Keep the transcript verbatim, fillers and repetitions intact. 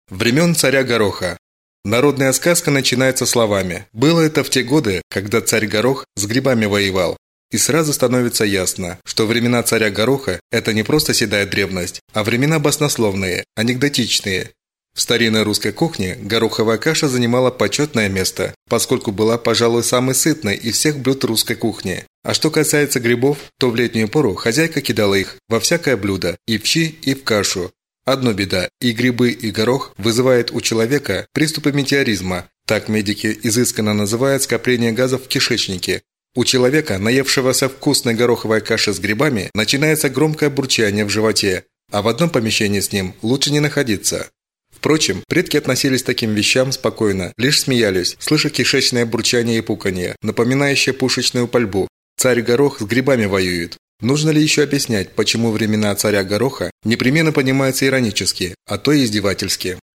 Времен царя Гороха. Народная сказка начинается словами: «Было это в те годы, когда царь Горох с грибами воевал». И сразу становится ясно, что времена царя Гороха – это не просто седая древность, а времена баснословные, анекдотичные. В старинной русской кухне гороховая каша занимала почетное место, поскольку была, пожалуй, самой сытной из всех блюд русской кухни. А что касается грибов, то в летнюю пору хозяйка кидала их во всякое блюдо, и в щи, и в кашу. Одно беда – и грибы, и горох вызывают у человека приступы метеоризма. Так медики изысканно называют скопление газов в кишечнике. У человека, наевшегося вкусной гороховой каши с грибами, начинается громкое бурчание в животе, а в одном помещении с ним лучше не находиться. Впрочем, предки относились к таким вещам спокойно, лишь смеялись, слыша кишечное бурчание и пуканье, напоминающее пушечную пальбу. Царь Горох с грибами воюет. Нужно ли еще объяснять, почему времена царя Гороха непременно понимаются иронически, а то и издевательски?